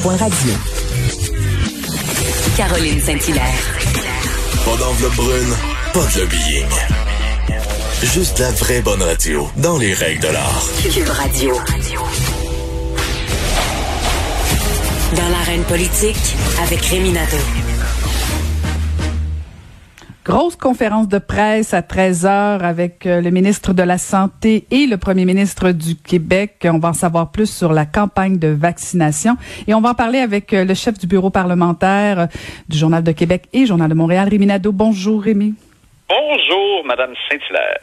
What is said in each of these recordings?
cube.radio. Caroline Saint-Hilaire. Pas d'enveloppe brune, pas de lobbying. Juste la vraie bonne radio, dans les règles de l'art. Cube Radio. Dans l'arène politique, avec Rémi Nadeau. Grosse conférence de presse à 13h avec le ministre de la Santé et le premier ministre du Québec. On va en savoir plus sur la campagne de vaccination. Et on va en parler avec le chef du bureau parlementaire du Journal de Québec et Journal de Montréal, Rémi Nadeau. Bonjour, Rémi. Bonjour, Madame Saint-Hilaire.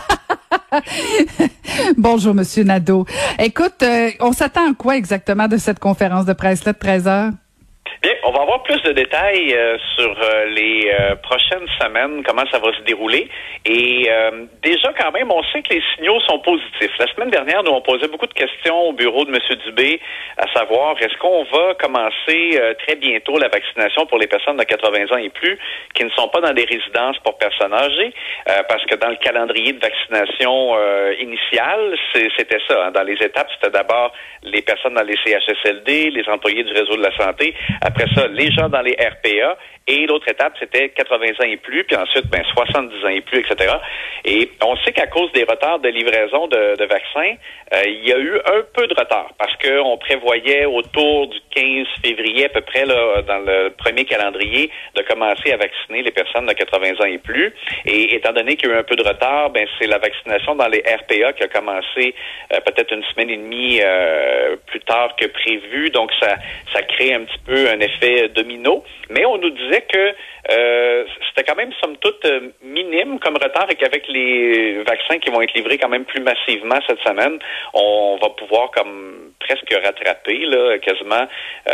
Bonjour, Monsieur Nadeau. Écoute, on s'attend à quoi exactement de cette conférence de presse-là de 13h? Bien, on va avoir plus de détails sur les prochaines semaines, comment ça va se dérouler. Et déjà, quand même, on sait que les signaux sont positifs. La semaine dernière, nous, on posait beaucoup de questions au bureau de M. Dubé, à savoir, est-ce qu'on va commencer très bientôt la vaccination pour les personnes de 80 ans et plus qui ne sont pas dans des résidences pour personnes âgées? Parce que dans le calendrier de vaccination initial, c'était ça. Hein. Dans les étapes, c'était d'abord les personnes dans les CHSLD, les employés du réseau de la santé. Après ça, les gens dans les RPA. Et l'autre étape, c'était 80 ans et plus, puis ensuite, 70 ans et plus, etc. Et on sait qu'à cause des retards de livraison de vaccins, il y a eu un peu de retard parce qu'on prévoyait autour du 15 février à peu près, là, dans le premier calendrier, de commencer à vacciner les personnes de 80 ans et plus. Et étant donné qu'il y a eu un peu de retard, c'est la vaccination dans les RPA qui a commencé peut-être une semaine et demie plus tard que prévu. Donc, ça crée un petit peu un effet domino. Mais on nous disait que c'était quand même, somme toute, minime comme retard et qu'avec les vaccins qui vont être livrés quand même plus massivement cette semaine, on va pouvoir comme presque rattraper là, quasiment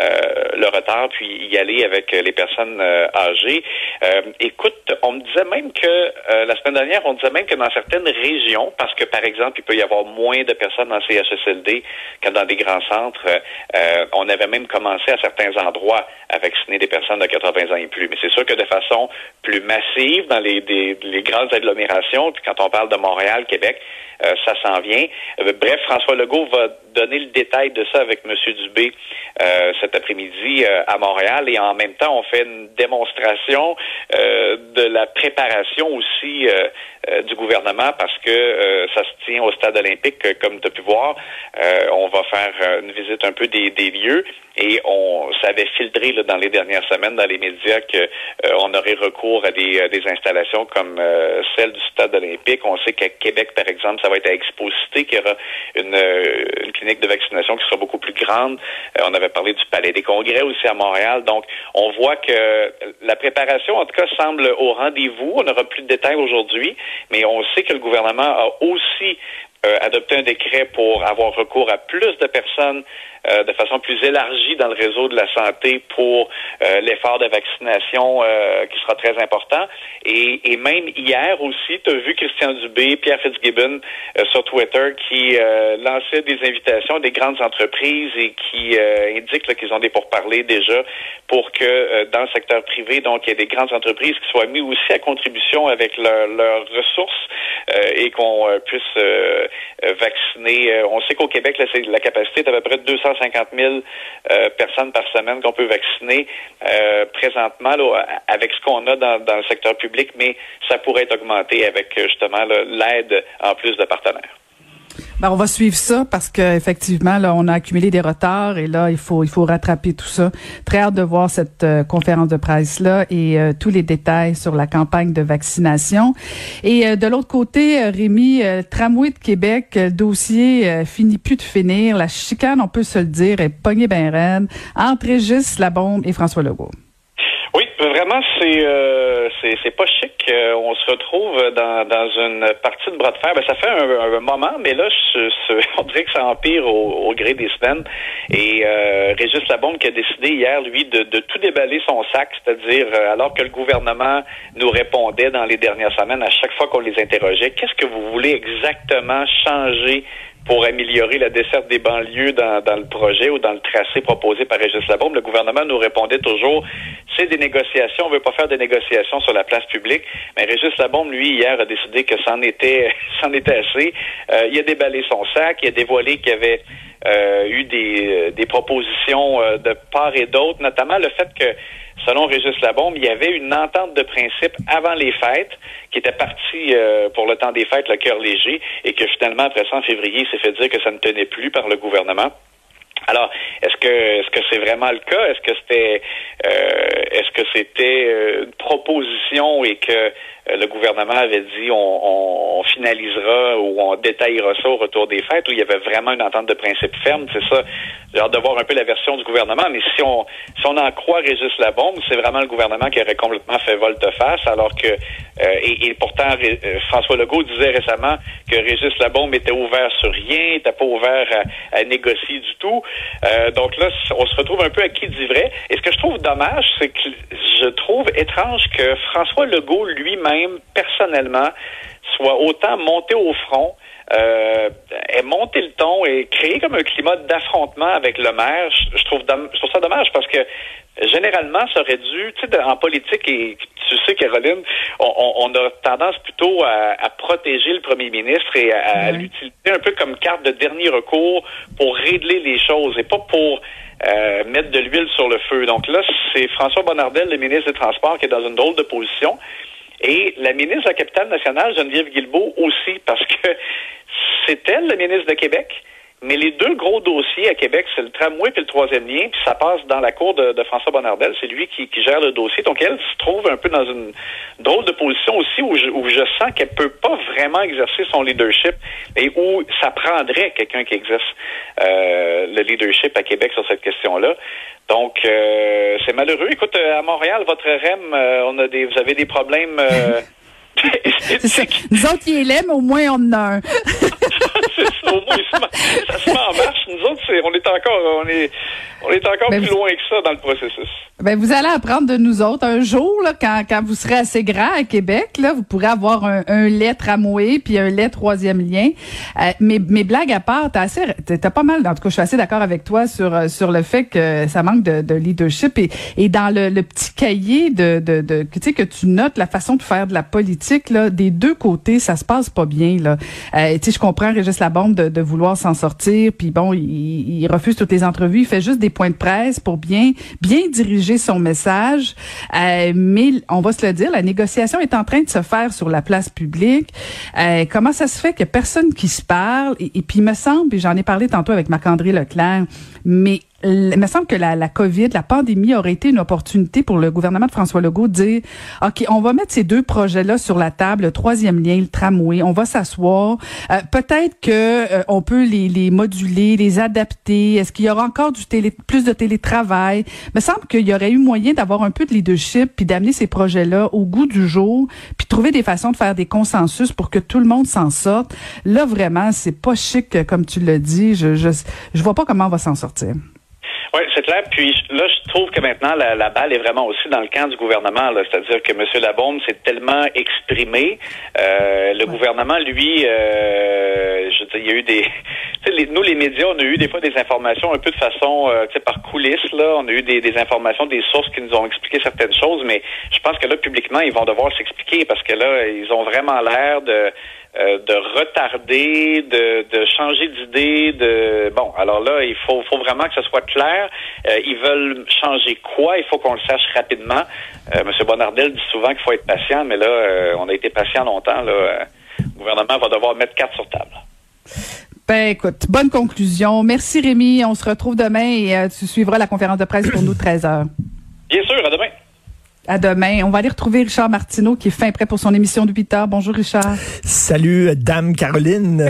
le retard puis y aller avec les personnes âgées. Écoute, on me disait même que la semaine dernière, on disait même que dans certaines régions, parce que par exemple, il peut y avoir moins de personnes dans CHSLD que dans des grands centres, on avait même commencé à certains endroits à vacciner des personnes de 80 ans et plus. Mais c'est sûr que de façon plus massive dans les grandes agglomérations, puis quand on parle de Montréal, Québec, ça s'en vient. Bref, François Legault va donner le détail de ça avec M. Dubé cet après-midi à Montréal et en même temps, on fait une démonstration de la préparation aussi du gouvernement parce que ça se tient au stade olympique, comme tu as pu voir. On va faire une visite un peu des lieux et ça avait filtré là, dans les dernières semaines dans les médias qu'on aurait recours à des installations comme celle du stade olympique. On sait qu'à Québec, par exemple, ça va être à Exposité qu'il y aura une clinique de vaccination qui sera beaucoup plus grande. On avait parlé du Palais des Congrès aussi à Montréal. Donc, on voit que la préparation, en tout cas, semble au rendez-vous. On n'aura plus de détails aujourd'hui, mais on sait que le gouvernement a aussi adopté un décret pour avoir recours à plus de personnes de façon plus élargie dans le réseau de la santé pour l'effort de vaccination qui sera très important. Et même hier aussi, tu as vu Christian Dubé, Pierre Fitzgibbon sur Twitter qui lançaient des invitations à des grandes entreprises et qui indiquent là, qu'ils ont des pourparlers déjà pour que dans le secteur privé, donc il y ait des grandes entreprises qui soient mises aussi à contribution avec leurs ressources et qu'on puisse vacciner. On sait qu'au Québec, là, la capacité est à peu près de 250 000 personnes par semaine qu'on peut vacciner présentement là, avec ce qu'on a dans le secteur public, mais ça pourrait être augmenté avec justement là, l'aide en plus de partenaires. On va suivre ça parce que effectivement là on a accumulé des retards et là il faut rattraper tout ça. Très hâte de voir cette conférence de presse là et tous les détails sur la campagne de vaccination. Et de l'autre côté, Rémi, Tramway de Québec, le dossier finit plus de finir. La chicane, on peut se le dire, est pognée ben raide entre Régis Labombe et François Legault. Oui, vraiment, c'est pas chic. On se retrouve dans une partie de bras de fer. Ça fait un moment, mais là, on dirait que ça empire au gré des semaines. Et Régis Labombe qui a décidé hier, lui, de tout déballer son sac, c'est-à-dire alors que le gouvernement nous répondait dans les dernières semaines à chaque fois qu'on les interrogeait, qu'est-ce que vous voulez exactement changer pour améliorer la desserte des banlieues dans le projet ou dans le tracé proposé par Régis Labombe. Le gouvernement nous répondait toujours, c'est des négociations, on veut pas faire de négociations sur la place publique. Mais Régis Labombe, lui, hier, a décidé que c'en était assez. Il a déballé son sac, il a dévoilé qu'il y avait eu des propositions de part et d'autre, notamment le fait que, selon Régis Labaume, il y avait une entente de principe avant les fêtes qui était partie pour le temps des fêtes, le cœur léger, et que finalement, après ça, en février, il s'est fait dire que ça ne tenait plus par le gouvernement. Alors, est-ce que c'est vraiment le cas? Est-ce que c'était une proposition et que le gouvernement avait dit on finalisera ou on détaillera ça au retour des fêtes, où il y avait vraiment une entente de principe ferme? C'est ça. J'ai hâte de voir un peu la version du gouvernement, mais si on en croit Régis Labaume, c'est vraiment le gouvernement qui aurait complètement fait volte-face, alors que et pourtant François Legault disait récemment que Régis Labaume était ouvert sur rien, n'était pas ouvert à négocier du tout. Donc là, on se retrouve un peu à qui dit vrai. Et ce que je trouve dommage, c'est que je trouve étrange que François Legault lui-même, personnellement, soit autant monté au front, ait monté le ton et créé comme un climat d'affrontement avec le maire. Je trouve ça dommage parce que généralement, ça aurait dû, tu sais, en politique, et tu sais, Caroline, on a tendance plutôt à protéger le premier ministre et à l'utiliser un peu comme carte de dernier recours pour régler les choses et pas pour mettre de l'huile sur le feu. Donc là, c'est François Bonnardel, le ministre des Transports, qui est dans une drôle de position. Et la ministre de la Capitale-Nationale, Geneviève Guilbeault, aussi, parce que c'est elle, le ministre de Québec. Mais les deux gros dossiers à Québec, c'est le tramway puis le troisième lien, puis ça passe dans la cour de François Bonnardel. C'est lui qui gère le dossier. Donc, elle se trouve un peu dans une drôle de position aussi où je sens qu'elle peut pas vraiment exercer son leadership et où ça prendrait quelqu'un qui exerce le leadership à Québec sur cette question-là. Donc, c'est malheureux. Écoute, à Montréal, votre REM, vous avez des problèmes esthétiques. Nous autres, il est laid, mais au moins, on en a un. C'est ça, au moins, ça se met en marche. Nous autres, on est encore plus loin que ça dans le processus. Ben, vous allez apprendre de nous autres. Un jour, là, quand vous serez assez grand à Québec, là, vous pourrez avoir un lait tramway puis un lait troisième lien. Mais blagues à part, t'as pas mal, en tout cas, je suis assez d'accord avec toi sur le fait que ça manque de leadership et dans le petit cahier tu sais, que tu notes la façon de faire de la politique, là, des deux côtés, ça se passe pas bien, là. Tu sais, je comprends Régis Labaume de vouloir s'en sortir, puis bon, il refuse toutes les entrevues, il fait juste des points de presse pour bien diriger son message, mais on va se le dire, la négociation est en train de se faire sur la place publique. Comment ça se fait que personne qui se parle, et puis il me semble, et j'en ai parlé tantôt avec Marc-André Leclerc, mais il me semble que la COVID, la pandémie aurait été une opportunité pour le gouvernement de François Legault de dire, OK, on va mettre ces deux projets-là sur la table, le troisième lien, le tramway, on va s'asseoir. Peut-être que on peut les moduler, les adapter. Est-ce qu'il y aura encore plus de télétravail? Il me semble qu'il y aurait eu moyen d'avoir un peu de leadership puis d'amener ces projets-là au goût du jour puis trouver des façons de faire des consensus pour que tout le monde s'en sorte. Là, vraiment, c'est pas chic, comme tu l'as dit. Je vois pas comment on va s'en sortir. Oui, c'est clair. Puis là, je trouve que maintenant, la balle est vraiment aussi dans le camp du gouvernement. Là. C'est-à-dire que M. Labaume s'est tellement exprimé. Le gouvernement, lui, je veux dire, il y a eu des... nous, les médias, on a eu des fois des informations un peu de façon, par coulisses. Là, on a eu des informations, des sources qui nous ont expliqué certaines choses, mais je pense que là, publiquement, ils vont devoir s'expliquer parce que là, ils ont vraiment l'air de retarder, de changer d'idée, alors là, il faut vraiment que ce soit clair. Ils veulent changer quoi? Il faut qu'on le sache rapidement. Monsieur Bonnardel dit souvent qu'il faut être patient, mais là, on a été patient longtemps. Là, le gouvernement va devoir mettre carte sur table. Ben, écoute, bonne conclusion. Merci Rémi. On se retrouve demain et tu suivras la conférence de presse pour nous 13h. Bien sûr, à demain. À demain. On va aller retrouver Richard Martineau qui est fin prêt pour son émission de 8h. Bonjour Richard. Salut Dame Caroline.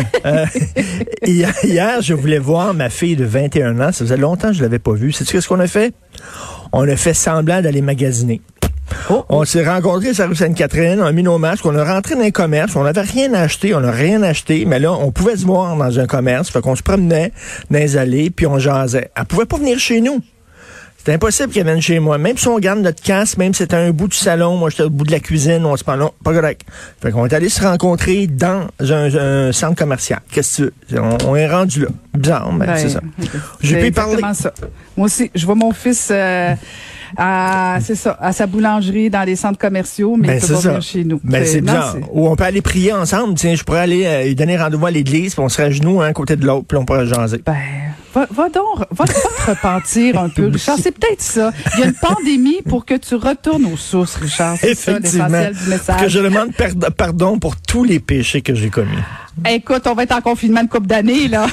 Hier, je voulais voir ma fille de 21 ans. Ça faisait longtemps que je l'avais pas vue. Sais-tu ce qu'on a fait? On a fait semblant d'aller magasiner. On s'est rencontrés sur la rue Sainte-Catherine, on a mis nos masques, on est rentré dans un commerce, on n'avait rien acheté, on n'a rien acheté, mais là, on pouvait se voir dans un commerce, fait qu'on se promenait dans les allées, puis on jasait. Elle pouvait pas venir chez nous. C'était impossible qu'elle vienne chez moi. Même si on garde notre casque, même si c'était un bout du salon, moi j'étais au bout de la cuisine, on se parle, non, pas correct. Fait qu'on est allé se rencontrer dans un centre commercial. Qu'est-ce que tu veux? On est rendu là. Bizarre, mais c'est ça. J'ai pu parler. Ça. Moi aussi, je vois mon fils à sa boulangerie dans les centres commerciaux, mais il peut pas venir chez nous. Ben, c'est bizarre. Ou on peut aller prier ensemble. Tiens, je pourrais aller lui donner rendez-vous à l'église, puis on serait à genoux un côté de l'autre, puis on pourrait jaser. Ben, Va te repentir un peu, Richard. C'est peut-être ça. Il y a une pandémie pour que tu retournes aux sources, Richard. C'est ça l'essentiel du message. Que je demande pardon pour tous les péchés que j'ai commis. Écoute, on va être en confinement une couple d'années, là.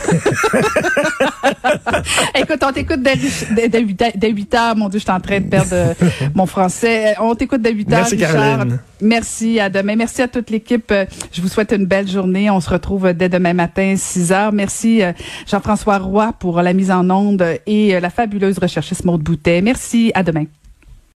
Écoute, on t'écoute dès 8 heures. Mon Dieu, je suis en train de perdre mon français. On t'écoute dès 8 heures, Merci, Richard. Caroline. Merci, à demain. Merci à toute l'équipe. Je vous souhaite une belle journée. On se retrouve dès demain matin, 6 heures. Merci, Jean-François Roy, pour la mise en onde et la fabuleuse recherchiste Maude Boutet. Merci, à demain.